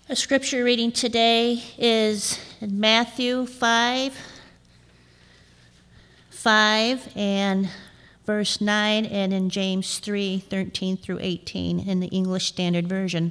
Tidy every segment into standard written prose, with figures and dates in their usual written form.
Our scripture reading today is in Matthew 5 and verse 9, and in James 3, 13 through 18 in the English Standard Version.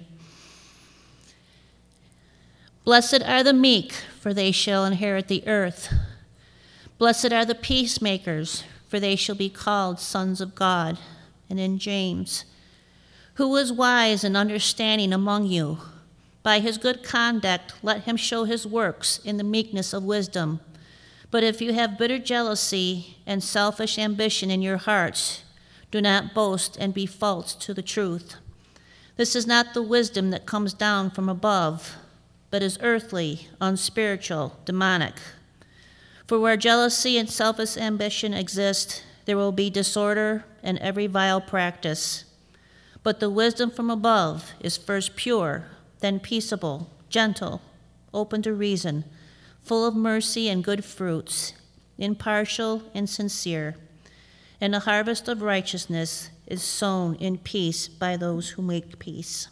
Blessed are the meek, for they shall inherit the earth. Blessed are the peacemakers, for they shall be called sons of God. And in James, who is wise and understanding among you? By his good conduct, let him show his works in the meekness of wisdom. But if you have bitter jealousy and selfish ambition in your hearts, do not boast and be false to the truth. This is not the wisdom that comes down from above, but is earthly, unspiritual, demonic. For where jealousy and selfish ambition exist, there will be disorder and every vile practice. But the wisdom from above is first pure, then peaceable, gentle, open to reason, full of mercy and good fruits, impartial and sincere. And the harvest of righteousness is sown in peace by those who make peace.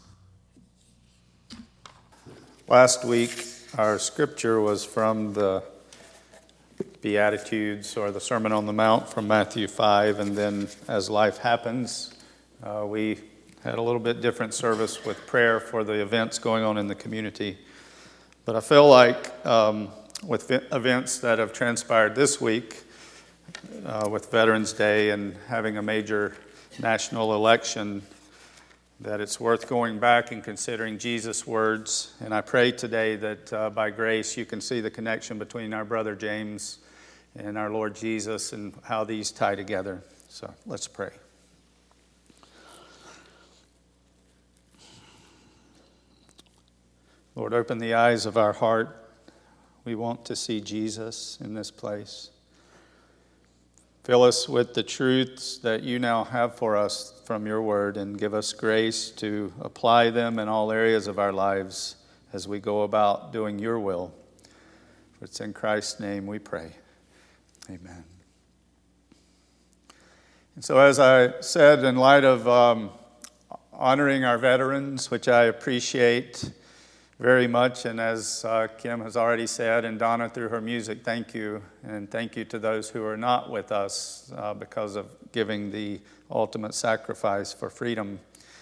Last week, our scripture was from the Beatitudes, or the Sermon on the Mount from Matthew 5, and then as life happens, we had a little bit different service with prayer for the events going on in the community. But I feel like with events that have transpired this week, with Veterans Day and having a major national election, that it's worth going back and considering Jesus' words. And I pray today that by grace you can see the connection between our brother James and our Lord Jesus and how these tie together. So let's pray. Lord, open the eyes of our heart. We want to see Jesus in this place. Fill us with the truths that you now have for us from your word, and give us grace to apply them in all areas of our lives as we go about doing your will. For it's in Christ's name we pray. Amen. And so as I said, in light of honoring our veterans, which I appreciate very much, and as Kim has already said, and Donna through her music, thank you. And thank you to those who are not with us because of giving the ultimate sacrifice for freedom.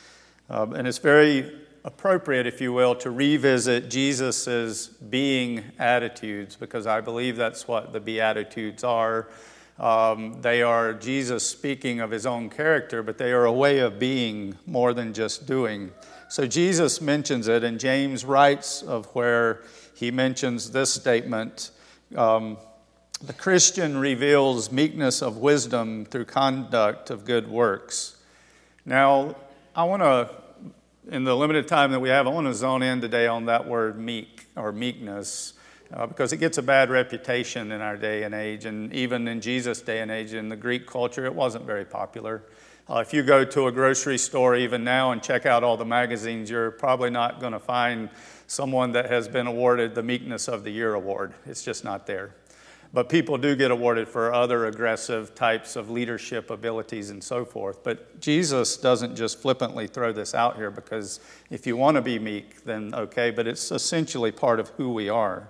And it's very appropriate, if you will, to revisit Jesus's being attitudes, because I believe that's what the Beatitudes are. They are Jesus speaking of his own character, but they are a way of being more than just doing. So Jesus mentions it, and James writes of where he mentions this statement. The Christian reveals meekness of wisdom through conduct of good works. Now, I want to, in the limited time that we have, I want to zone in today on that word meek or meekness, because it gets a bad reputation in our day and age, and even in Jesus' day and age, in the Greek culture, it wasn't very popular. If you go to a grocery store even now and check out all the magazines, you're probably not going to find someone that has been awarded the Meekness of the Year award. It's just not there. But people do get awarded for other aggressive types of leadership abilities and so forth. But Jesus doesn't just flippantly throw this out here, because if you want to be meek, then okay, but it's essentially part of who we are.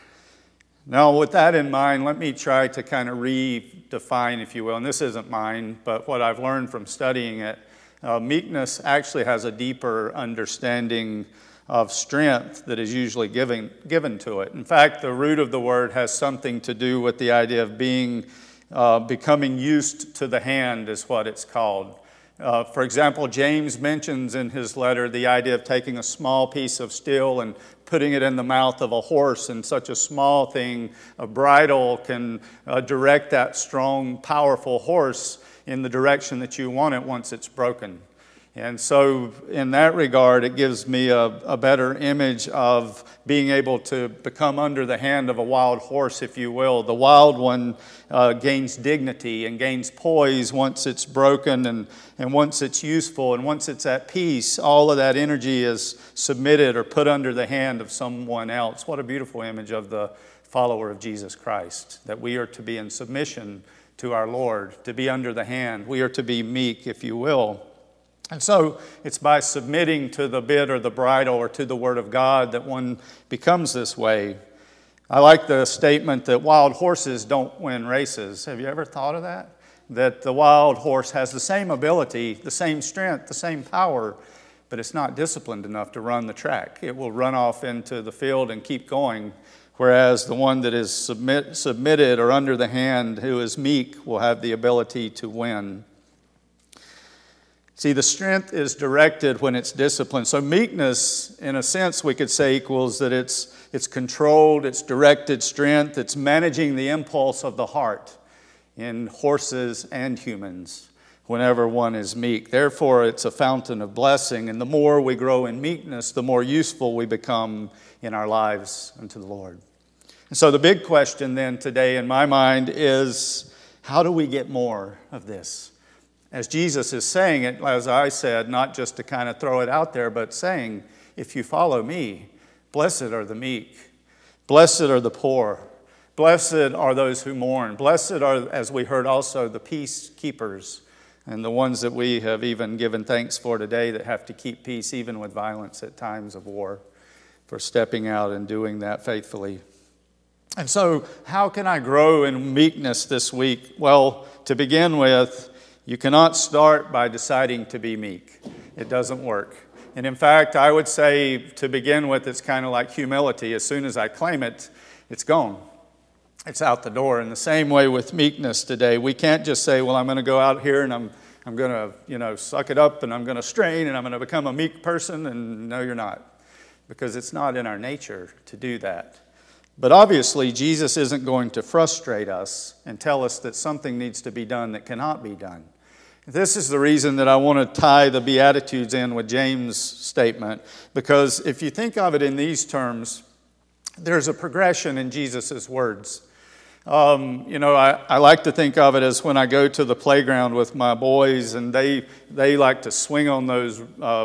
Now, with that in mind, let me try to kind of redefine, if you will, and this isn't mine, but what I've learned from studying it, meekness actually has a deeper understanding of strength that is usually given to it. In fact, the root of the word has something to do with the idea of becoming used to the hand, is what it's called. For example, James mentions in his letter the idea of taking a small piece of steel and putting it in the mouth of a horse, and such a small thing, a bridle, can direct that strong, powerful horse in the direction that you want it once it's broken. And so in that regard, it gives me a better image of being able to become under the hand of a wild horse, if you will. The wild one gains dignity and gains poise once it's broken, and once it's useful, and once it's at peace, all of that energy is submitted or put under the hand of someone else. What a beautiful image of the follower of Jesus Christ, that we are to be in submission to our Lord, to be under the hand. We are to be meek, if you will. And so it's by submitting to the bit or the bridle or to the Word of God that one becomes this way. I like the statement that wild horses don't win races. Have you ever thought of that? That the wild horse has the same ability, the same strength, the same power, but it's not disciplined enough to run the track. It will run off into the field and keep going, whereas the one that is submitted or under the hand, who is meek, will have the ability to win. See, the strength is directed when it's disciplined. So meekness, in a sense, we could say equals that it's controlled, it's directed strength, it's managing the impulse of the heart in horses and humans whenever one is meek. Therefore, it's a fountain of blessing, and the more we grow in meekness, the more useful we become in our lives unto the Lord. And so the big question then today in my mind is, how do we get more of this? As Jesus is saying it, as I said, not just to kind of throw it out there, but saying, if you follow me, blessed are the meek, blessed are the poor, blessed are those who mourn, blessed are, as we heard also, the peacekeepers, and the ones that we have even given thanks for today that have to keep peace even with violence at times of war, for stepping out and doing that faithfully. And so, how can I grow in meekness this week? Well, to begin with, you cannot start by deciding to be meek. It doesn't work. And in fact, I would say to begin with, it's kind of like humility. As soon as I claim it, it's gone. It's out the door. In the same way with meekness today, we can't just say, well, I'm going to go out here and I'm going to, suck it up and I'm going to strain and I'm going to become a meek person. And no, you're not. Because it's not in our nature to do that. But obviously, Jesus isn't going to frustrate us and tell us that something needs to be done that cannot be done. This is the reason that I want to tie the Beatitudes in with James' statement, because if you think of it in these terms, there's a progression in Jesus' words. I like to think of it as when I go to the playground with my boys and they like to swing on those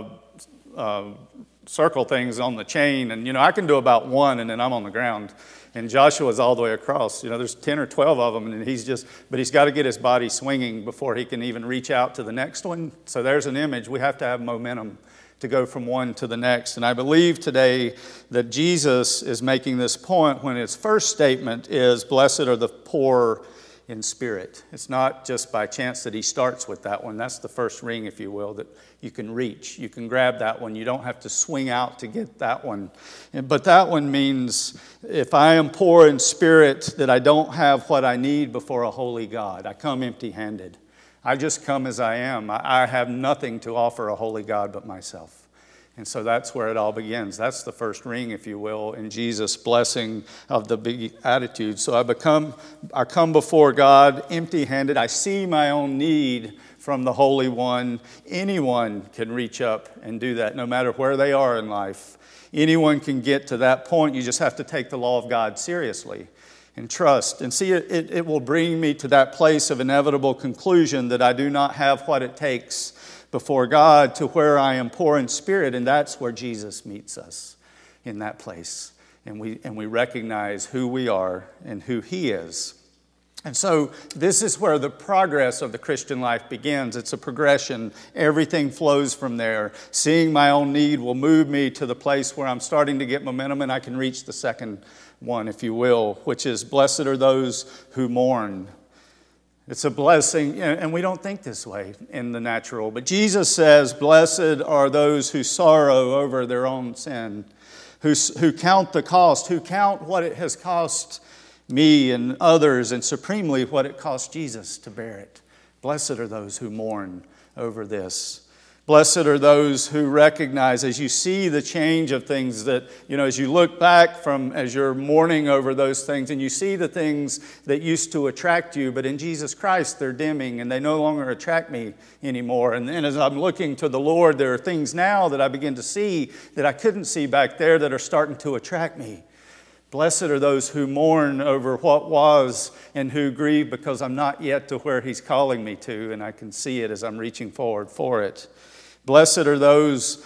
circle things on the chain, and I can do about one and then I'm on the ground. And Joshua's all the way across. There's 10 or 12 of them, and he's got to get his body swinging before he can even reach out to the next one. So there's an image. We have to have momentum to go from one to the next. And I believe today that Jesus is making this point when his first statement is, blessed are the poor in spirit. It's not just by chance that he starts with that one. That's the first ring, if you will, that you can reach. You can grab that one. You don't have to swing out to get that one. But that one means if I am poor in spirit, that I don't have what I need before a holy God. I come empty-handed. I just come as I am. I have nothing to offer a holy God but myself. And so that's where it all begins. That's the first ring, if you will, in Jesus' blessing of the Beatitudes. So I come before God empty-handed. I see my own need from the Holy One. Anyone can reach up and do that, no matter where they are in life. Anyone can get to that point. You just have to take the law of God seriously and trust. And see, it will bring me to that place of inevitable conclusion that I do not have what it takes before God, to where I am poor in spirit, and that's where Jesus meets us, in that place. And we recognize who we are and who He is. And so this is where the progress of the Christian life begins. It's a progression. Everything flows from there. Seeing my own need will move me to the place where I'm starting to get momentum, and I can reach the second one, if you will, which is, blessed are those who mourn. It's a blessing, and we don't think this way in the natural. But Jesus says, blessed are those who sorrow over their own sin, who count the cost, who count what it has cost me and others, and supremely what it cost Jesus to bear it. Blessed are those who mourn over this. Blessed are those who recognize, as you see the change of things, that, as you look back as you're mourning over those things, and you see the things that used to attract you, but in Jesus Christ they're dimming and they no longer attract me anymore. And then as I'm looking to the Lord, there are things now that I begin to see that I couldn't see back there that are starting to attract me. Blessed are those who mourn over what was and who grieve because I'm not yet to where He's calling me to, and I can see it as I'm reaching forward for it. Blessed are those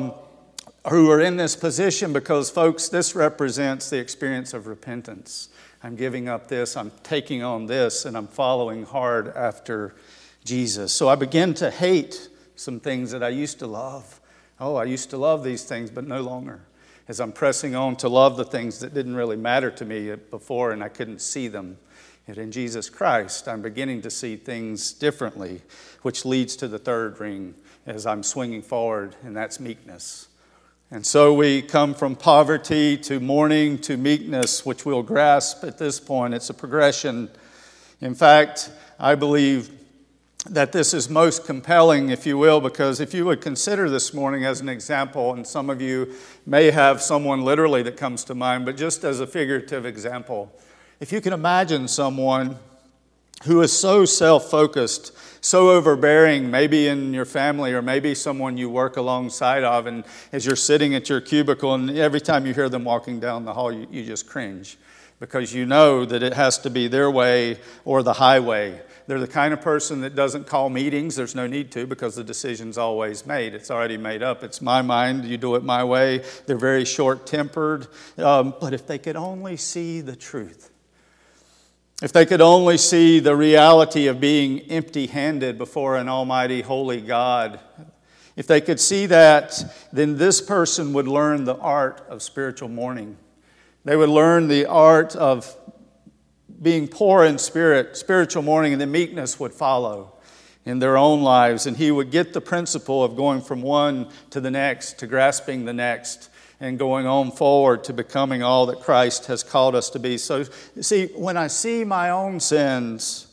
who are in this position because, folks, this represents the experience of repentance. I'm giving up this, I'm taking on this, and I'm following hard after Jesus. So I begin to hate some things that I used to love. Oh, I used to love these things, but no longer. As I'm pressing on to love the things that didn't really matter to me before and I couldn't see them. And in Jesus Christ, I'm beginning to see things differently, which leads to the third ring as I'm swinging forward, and that's meekness. And so we come from poverty to mourning to meekness, which we'll grasp at this point. It's a progression. In fact, I believe that this is most compelling, if you will, because if you would consider this morning as an example, and some of you may have someone literally that comes to mind, but just as a figurative example, if you can imagine someone who is so self-focused, so overbearing, maybe in your family or maybe someone you work alongside of, and as you're sitting at your cubicle and every time you hear them walking down the hall, you just cringe because you know that it has to be their way or the highway. They're the kind of person that doesn't call meetings. There's no need to because the decision's always made. It's already made up. It's my mind. You do it my way. They're very short-tempered. But if they could only see the truth, if they could only see the reality of being empty-handed before an almighty, holy God, if they could see that, then this person would learn the art of spiritual mourning. They would learn the art of being poor in spirit, spiritual mourning, and the meekness would follow in their own lives. And he would get the principle of going from one to the next, to grasping the next, and going on forward to becoming all that Christ has called us to be. So, see, when I see my own sins,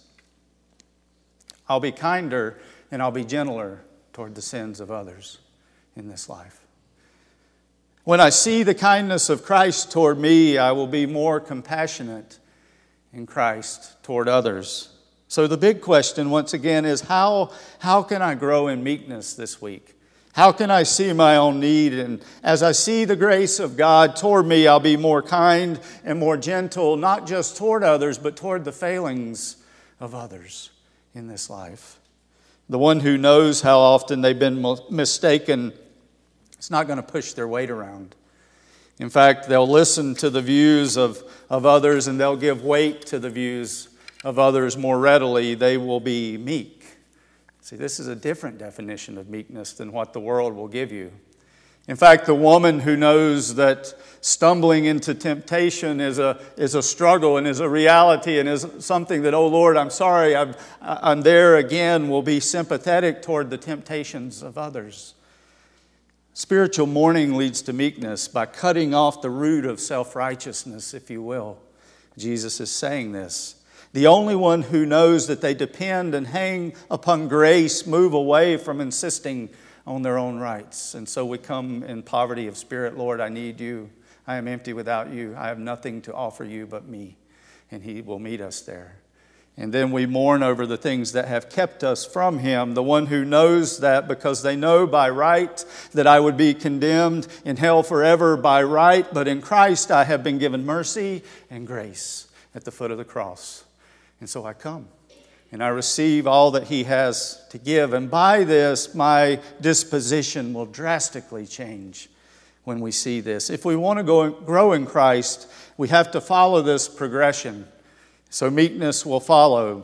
I'll be kinder and I'll be gentler toward the sins of others in this life. When I see the kindness of Christ toward me, I will be more compassionate in Christ toward others. So the big question, once again, is how can I grow in meekness this week? How can I see my own need? And as I see the grace of God toward me, I'll be more kind and more gentle, not just toward others, but toward the failings of others in this life. The one who knows how often they've been mistaken is not going to push their weight around. In fact, they'll listen to the views of others and they'll give weight to the views of others more readily. They will be meek. See, this is a different definition of meekness than what the world will give you. In fact, the woman who knows that stumbling into temptation is a struggle and is a reality and is something that, oh Lord, I'm sorry, I'm there again, will be sympathetic toward the temptations of others. Spiritual mourning leads to meekness by cutting off the root of self-righteousness, if you will. Jesus is saying this. The only one who knows that they depend and hang upon grace move away from insisting on their own rights. And so we come in poverty of spirit. Lord, I need you. I am empty without you. I have nothing to offer you but me. And he will meet us there. And then we mourn over the things that have kept us from him, the one who knows that because they know by right that I would be condemned in hell forever by right, but in Christ I have been given mercy and grace at the foot of the cross. And so I come and I receive all that he has to give. And by this, my disposition will drastically change when we see this. If we want to grow in Christ, we have to follow this progression. So meekness will follow.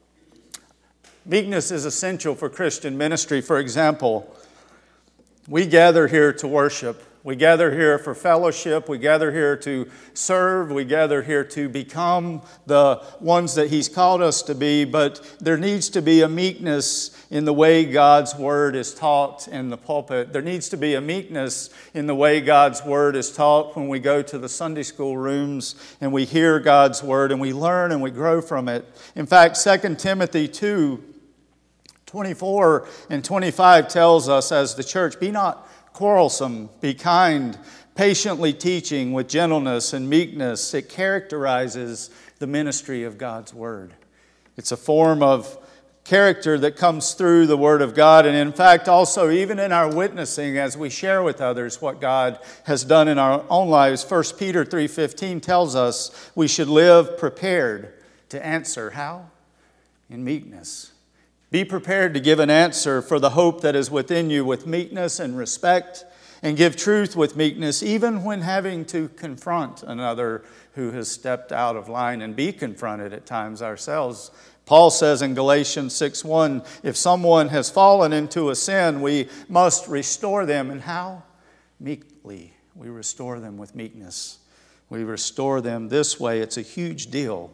Meekness is essential for Christian ministry. For example, we gather here to worship. We gather here for fellowship. We gather here to serve. We gather here to become the ones that he's called us to be. But there needs to be a meekness in the way God's word is taught in the pulpit. There needs to be a meekness in the way God's word is taught when we go to the Sunday school rooms and we hear God's word and we learn and we grow from it. In fact, 2 Timothy 2:24 and 25 tells us as the church, be not quarrelsome, be kind, patiently teaching with gentleness and meekness. It characterizes the ministry of God's word. It's a form of character that comes through the word of God. And in fact, also even in our witnessing as we share with others what God has done in our own lives, 1 Peter 3:15 tells us we should live prepared to answer. How? In meekness. Be prepared to give an answer for the hope that is within you with meekness and respect and give truth with meekness, even when having to confront another who has stepped out of line and be confronted at times ourselves. Paul says in Galatians 6:1, if someone has fallen into a sin, we must restore them. And how? Meekly. We restore them with meekness. We restore them this way. It's a huge deal.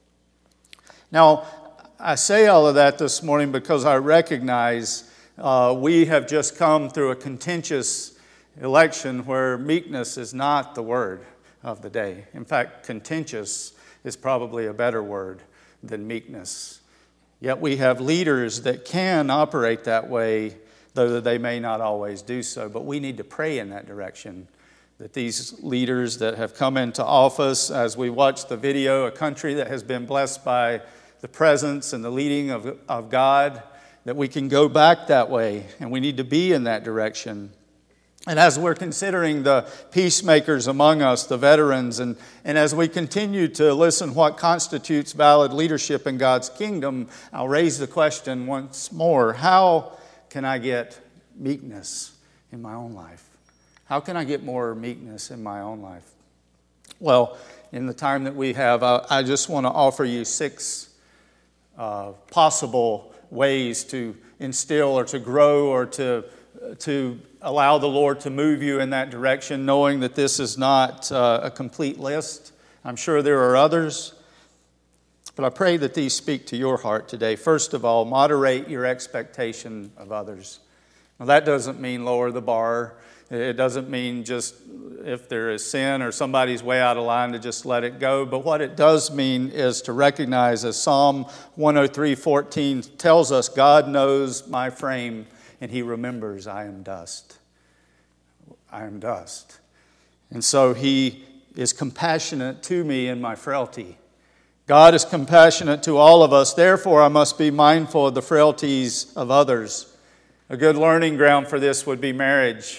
Now, I say all of that this morning because I recognize we have just come through a contentious election where meekness is not the word of the day. In fact, contentious is probably a better word than meekness. Yet we have leaders that can operate that way, though they may not always do so. But we need to pray in that direction, that these leaders that have come into office, as we watch the video, a country that has been blessed by the presence and the leading of God, that we can go back that way, and we need to be in that direction. And as we're considering the peacemakers among us, the veterans, and as we continue to listen what constitutes valid leadership in God's kingdom, I'll raise the question once more. How can I get meekness in my own life? How can I get more meekness in my own life? Well, in the time that we have, I just want to offer you 6 possible ways to instill or to grow or to allow the Lord to move you in that direction, knowing that this is not a complete list. I'm sure there are others, but I pray that these speak to your heart today. First of all, moderate your expectation of others. Now, that doesn't mean lower the bar. It doesn't mean just if there is sin or somebody's way out of line to just let it go. But what it does mean is to recognize, as Psalm 103:14 tells us, God knows my frame and He remembers I am dust. I am dust. And so He is compassionate to me in my frailty. God is compassionate to all of us. Therefore, I must be mindful of the frailties of others. A good learning ground for this would be marriage.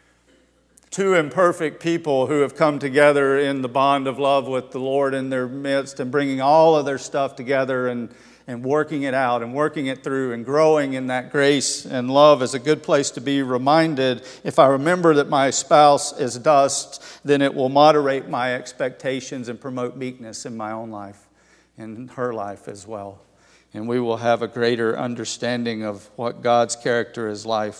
2 imperfect people who have come together in the bond of love with the Lord in their midst and bringing all of their stuff together and working it out and working it through and growing in that grace and love is a good place to be reminded. If I remember that my spouse is dust, then it will moderate my expectations and promote meekness in my own life and her life as well. And we will have a greater understanding of what God's character is like.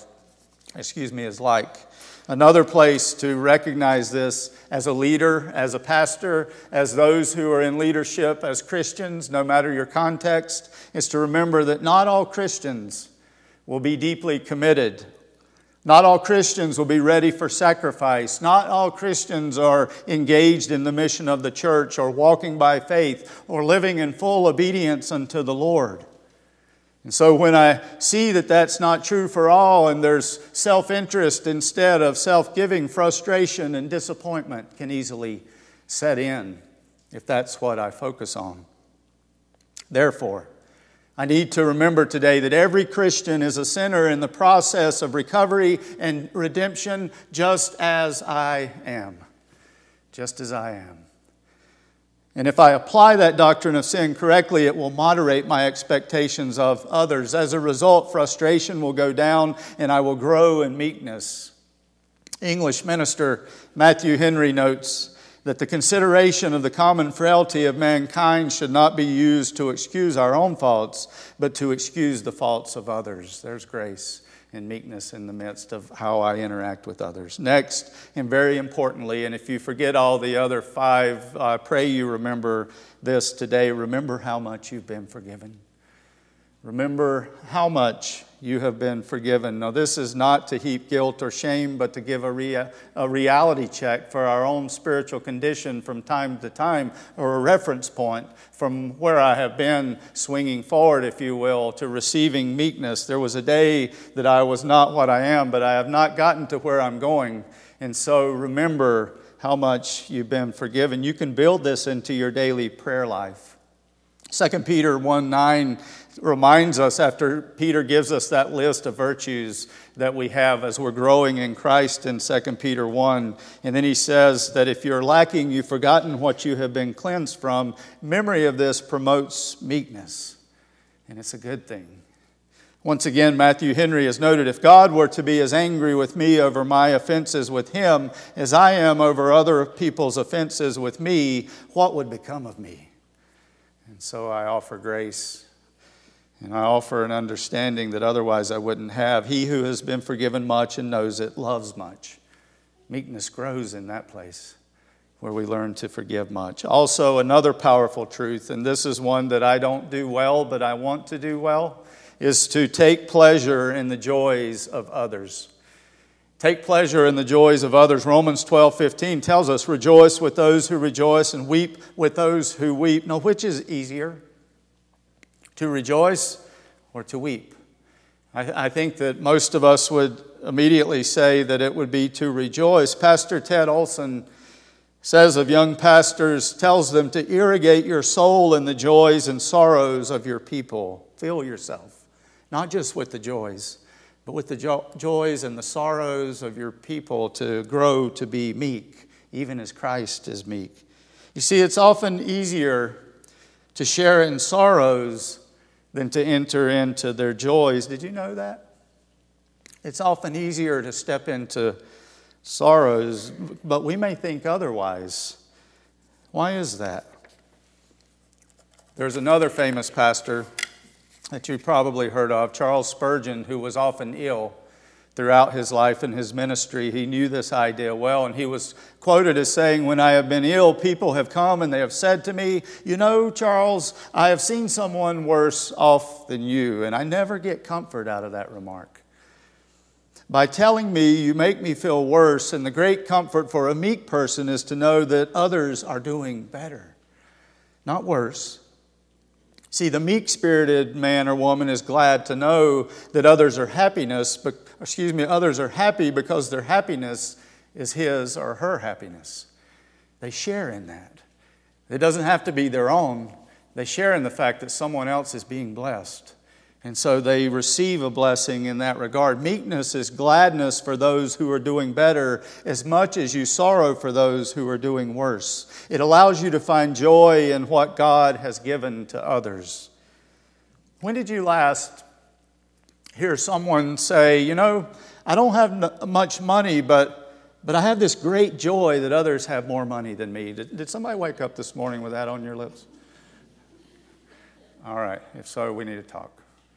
Another place to recognize this as a leader, as a pastor, as those who are in leadership, as Christians, no matter your context, is to remember that not all Christians will be deeply committed. Not all Christians will be ready for sacrifice. Not all Christians are engaged in the mission of the church or walking by faith or living in full obedience unto the Lord. And so when I see that that's not true for all and there's self-interest instead of self-giving, frustration and disappointment can easily set in if that's what I focus on. Therefore, I need to remember today that every Christian is a sinner in the process of recovery and redemption, just as I am. Just as I am. And if I apply that doctrine of sin correctly, it will moderate my expectations of others. As a result, frustration will go down and I will grow in meekness. English minister Matthew Henry notes that the consideration of the common frailty of mankind should not be used to excuse our own faults, but to excuse the faults of others. There's grace and meekness in the midst of how I interact with others. Next, and very importantly, and if you forget all the other 5, I pray you remember this today. Remember how much you've been forgiven. Remember how much you have been forgiven. Now, this is not to heap guilt or shame, but to give a reality check for our own spiritual condition from time to time, or a reference point from where I have been swinging forward, if you will, to receiving meekness. There was a day that I was not what I am, but I have not gotten to where I'm going. And so remember how much you've been forgiven. You can build this into your daily prayer life. 2 Peter 1:9 reminds us, after Peter gives us that list of virtues that we have as we're growing in Christ in 2 Peter 1. And then he says that if you're lacking, you've forgotten what you have been cleansed from. Memory of this promotes meekness. And it's a good thing. Once again, Matthew Henry has noted, if God were to be as angry with me over my offenses with him as I am over other people's offenses with me, what would become of me? And so I offer grace, and I offer an understanding that otherwise I wouldn't have. He who has been forgiven much and knows it loves much. Meekness grows in that place where we learn to forgive much. Also, another powerful truth, and this is one that I don't do well, but I want to do well, is to take pleasure in the joys of others. Take pleasure in the joys of others. Romans 12:15 tells us, rejoice with those who rejoice and weep with those who weep. Now, which is easier, to rejoice or to weep? I think that most of us would immediately say that it would be to rejoice. Pastor Ted Olson says of young pastors, tells them to irrigate your soul in the joys and sorrows of your people. Fill yourself. Not just with the joys, but with the joys and the sorrows of your people, to grow to be meek, even as Christ is meek. You see, it's often easier to share in sorrows than to enter into their joys. Did you know that? It's often easier to step into sorrows, but we may think otherwise. Why is that? There's another famous pastor that you've probably heard of, Charles Spurgeon, who was often ill throughout his life and his ministry. He knew this idea well, and he was quoted as saying, when I have been ill, people have come and they have said to me, you know, Charles, I have seen someone worse off than you, and I never get comfort out of that remark. By telling me, you make me feel worse, and the great comfort for a meek person is to know that others are doing better, not worse. See, the meek-spirited man or woman is glad to know that others are happy because their happiness is his or her happiness. They share in that. It doesn't have to be their own. They share in the fact that someone else is being blessed. And so they receive a blessing in that regard. Meekness is gladness for those who are doing better as much as you sorrow for those who are doing worse. It allows you to find joy in what God has given to others. When did you last hear someone say, you know, I don't have much money, but I have this great joy that others have more money than me? Did somebody wake up this morning with that on your lips? All right, if so, we need to talk.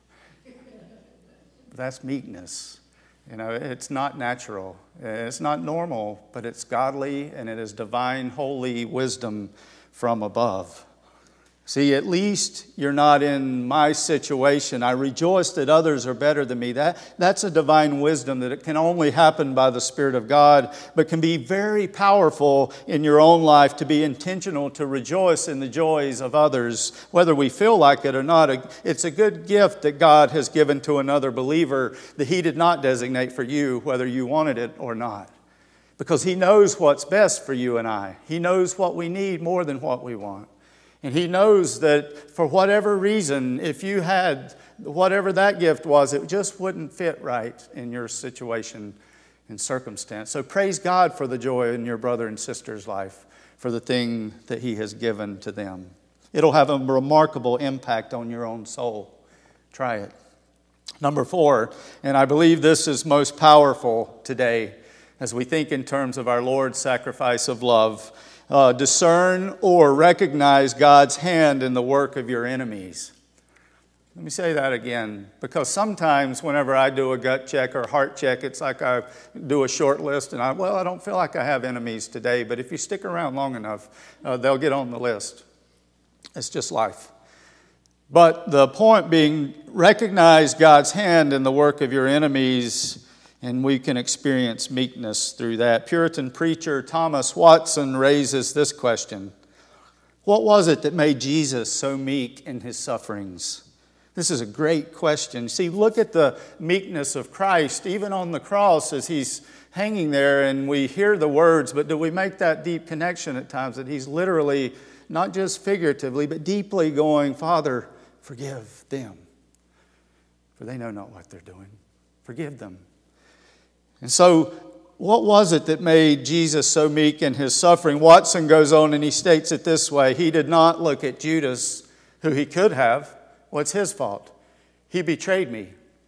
That's meekness. You know, it's not natural. It's not normal, but it's godly, and it is divine, holy wisdom from above. See, at least you're not in my situation. I rejoice that others are better than me. That's a divine wisdom that it can only happen by the Spirit of God, but can be very powerful in your own life to be intentional to rejoice in the joys of others, whether we feel like it or not. It's a good gift that God has given to another believer that He did not designate for you, whether you wanted it or not. Because He knows what's best for you and I. He knows what we need more than what we want. And He knows that for whatever reason, if you had whatever that gift was, it just wouldn't fit right in your situation and circumstance. So praise God for the joy in your brother and sister's life, for the thing that He has given to them. It'll have a remarkable impact on your own soul. Try it. Number 4, and I believe this is most powerful today as we think in terms of our Lord's sacrifice of love. Discern or recognize God's hand in the work of your enemies. Let me say that again, because sometimes whenever I do a gut check or heart check, it's like I do a short list and I don't feel like I have enemies today, but if you stick around long enough, they'll get on the list. It's just life. But the point being, recognize God's hand in the work of your enemies, and we can experience meekness through that. Puritan preacher Thomas Watson raises this question: what was it that made Jesus so meek in His sufferings? This is a great question. See, look at the meekness of Christ, even on the cross as He's hanging there, and we hear the words, but do we make that deep connection at times that He's literally, not just figuratively, but deeply going, Father, forgive them, for they know not what they're doing. Forgive them. And so, what was it that made Jesus so meek in His suffering? Watson goes on and he states it this way: He did not look at Judas, who He could have. What's his fault? He betrayed me.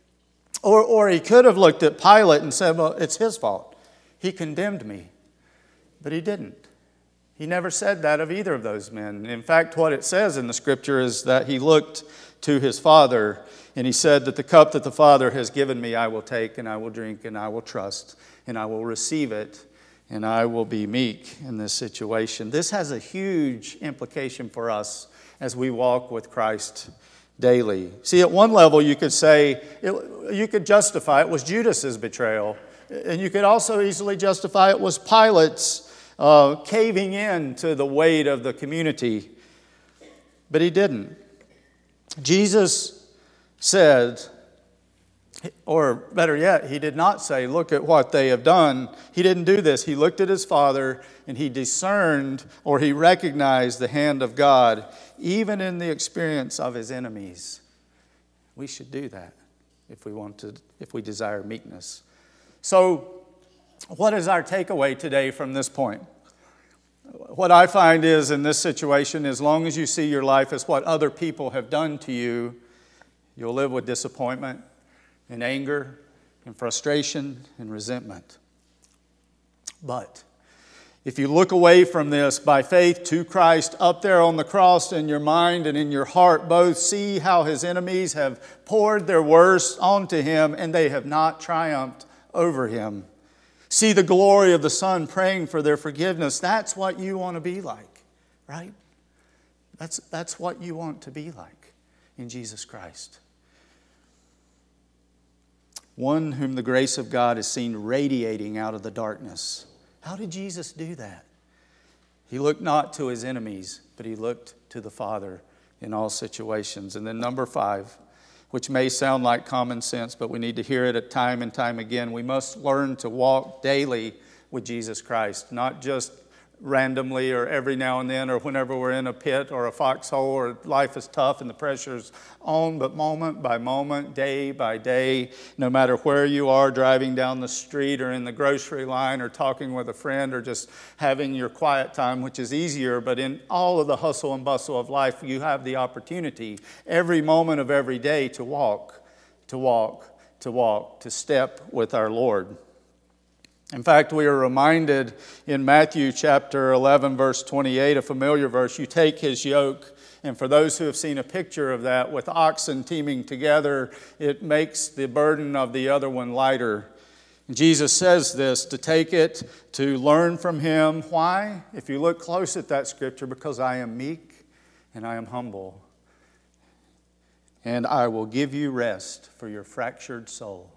Or he could have looked at Pilate and said, well, it's his fault. He condemned me. But he didn't. He never said that of either of those men. In fact, what it says in the Scripture is that he looked to his Father and he said that the cup that the Father has given me I will take and I will drink and I will trust and I will receive it and I will be meek in this situation. This has a huge implication for us as we walk with Christ daily. See, at one level you could say, you could justify it was Judas's betrayal. And you could also easily justify it was Pilate's caving in to the weight of the community. But he didn't. Jesus said, or better yet, he did not say, look at what they have done. He didn't do this. He looked at his Father and he discerned or he recognized the hand of God, even in the experience of his enemies. We should do that if we desire meekness. So, what is our takeaway today from this point? What I find is in this situation, as long as you see your life as what other people have done to you, you'll live with disappointment and anger and frustration and resentment. But if you look away from this by faith to Christ up there on the cross in your mind and in your heart, both see how his enemies have poured their worst onto him and they have not triumphed over him. See the glory of the Son praying for their forgiveness. That's what you want to be like, right? That's what you want to be like in Jesus Christ. One whom the grace of God is seen radiating out of the darkness. How did Jesus do that? He looked not to his enemies, but he looked to the Father in all situations. And then number 5, which may sound like common sense, but we need to hear it time and time again. We must learn to walk daily with Jesus Christ, not just randomly or every now and then or whenever we're in a pit or a foxhole or life is tough and the pressure's on, but moment by moment, day by day, no matter where you are, driving down the street or in the grocery line or talking with a friend or just having your quiet time, which is easier, but in all of the hustle and bustle of life, you have the opportunity every moment of every day to walk, to step with our Lord. In fact, we are reminded in Matthew chapter 11, verse 28, a familiar verse, you take his yoke. And for those who have seen a picture of that, with oxen teaming together, it makes the burden of the other one lighter. And Jesus says this, to take it, to learn from him. Why? If you look close at that scripture, because I am meek and I am humble. And I will give you rest for your fractured soul.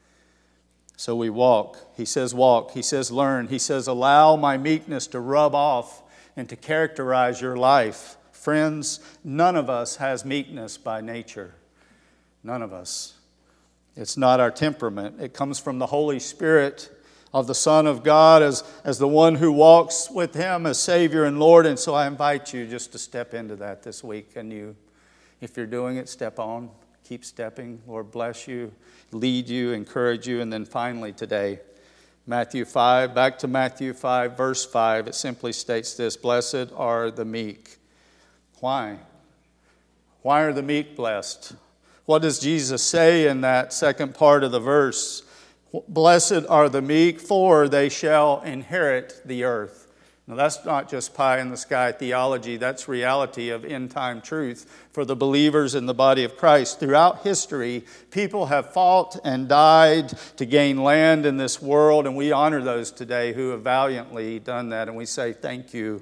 So we walk. He says walk. He says learn. He says allow my meekness to rub off and to characterize your life. Friends, none of us has meekness by nature. None of us. It's not our temperament. It comes from the Holy Spirit of the Son of God as the one who walks with him as Savior and Lord. And so I invite you just to step into that this week. And you, if you're doing it, step on. Keep stepping. Lord bless you, lead you, encourage you. And then finally today, Matthew 5, back to Matthew 5, verse 5, it simply states this, blessed are the meek. Why? Why are the meek blessed? What does Jesus say in that second part of the verse? Blessed are the meek, for they shall inherit the earth. Now that's not just pie in the sky theology, that's reality of end time truth for the believers in the body of Christ. Throughout history, people have fought and died to gain land in this world, and we honor those today who have valiantly done that, and we say thank you.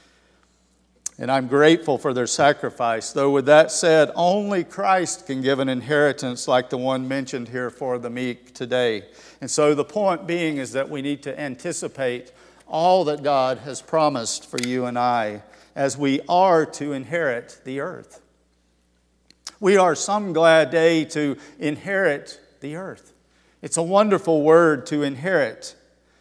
And I'm grateful for their sacrifice. Though with that said, only Christ can give an inheritance like the one mentioned here for the meek today. And so the point being is that we need to anticipate all that God has promised for you and I as we are to inherit the earth. We are some glad day to inherit the earth. It's a wonderful word to inherit.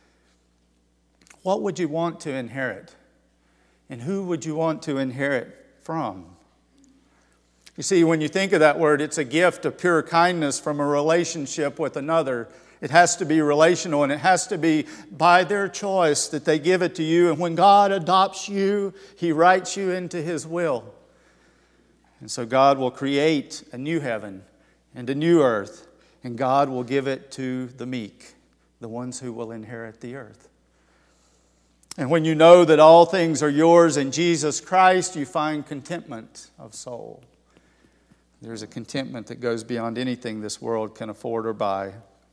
What would you want to inherit? And who would you want to inherit from? You see, when you think of that word, it's a gift of pure kindness from a relationship with another. It has to be relational, and it has to be by their choice that they give it to you. And when God adopts you, He writes you into His will. And so God will create a new heaven and a new earth. And God will give it to the meek, the ones who will inherit the earth. And when you know that all things are yours in Jesus Christ, you find contentment of soul. There's a contentment that goes beyond anything this world can afford or buy.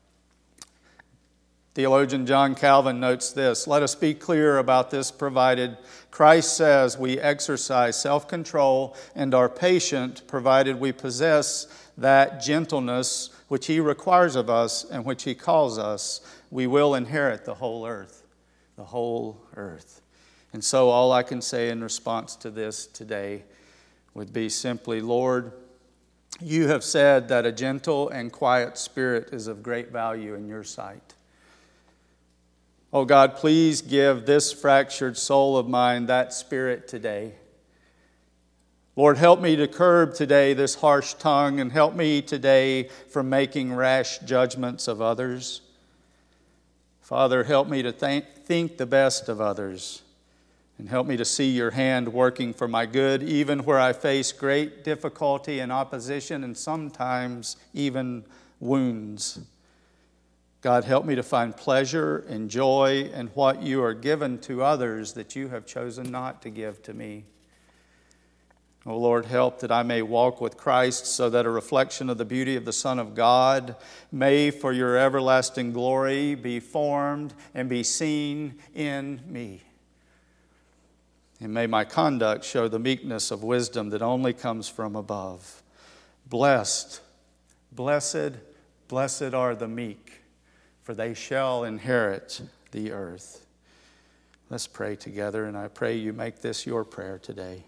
Theologian John Calvin notes this: let us be clear about this, provided Christ says we exercise self-control and are patient, provided we possess that gentleness which He requires of us and which He calls us, we will inherit the whole earth. The whole earth. And so all I can say in response to this today would be simply, Lord, you have said that a gentle and quiet spirit is of great value in your sight. Oh God, please give this fractured soul of mine that spirit today. Lord, help me to curb today this harsh tongue, and help me today from making rash judgments of others. Father, help me to think the best of others, and help me to see your hand working for my good, even where I face great difficulty and opposition and sometimes even wounds. God, help me to find pleasure and joy in what you are given to others that you have chosen not to give to me. Oh Lord, help that I may walk with Christ so that a reflection of the beauty of the Son of God may, for your everlasting glory, be formed and be seen in me. And may my conduct show the meekness of wisdom that only comes from above. Blessed, blessed, blessed are the meek, for they shall inherit the earth. Let's pray together, and I pray you make this your prayer today.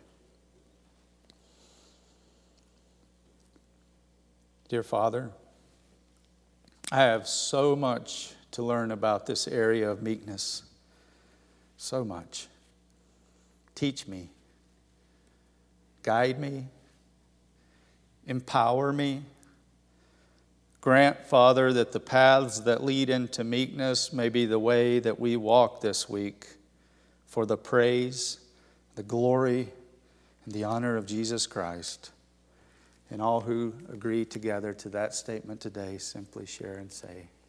Dear Father, I have so much to learn about this area of meekness. So much. Teach me. Guide me. Empower me. Grant, Father, that the paths that lead into meekness may be the way that we walk this week for the praise, the glory, and the honor of Jesus Christ. And all who agree together to that statement today simply share and say,